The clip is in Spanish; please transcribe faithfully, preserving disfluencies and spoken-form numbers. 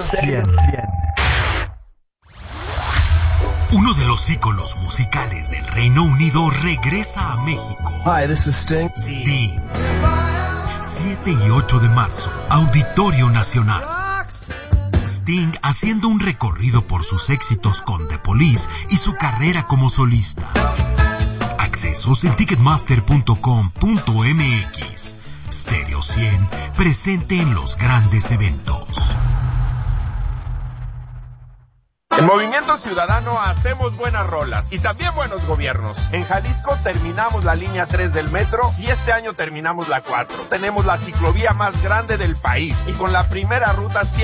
cien. Uno de los íconos musicales del Reino Unido regresa a México. Hi, this is Sting. Sting. siete y ocho de marzo, Auditorio Nacional. Sting haciendo un recorrido por sus éxitos con The Police y su carrera como solista. Accesos en ticketmaster punto com punto m x. Stereo cien, presente en los grandes eventos. En Movimiento Ciudadano hacemos buenas rolas y también buenos gobiernos. En Jalisco terminamos la línea tres del metro y este año terminamos la cuatro. Tenemos la ciclovía más grande del país y con la primera ruta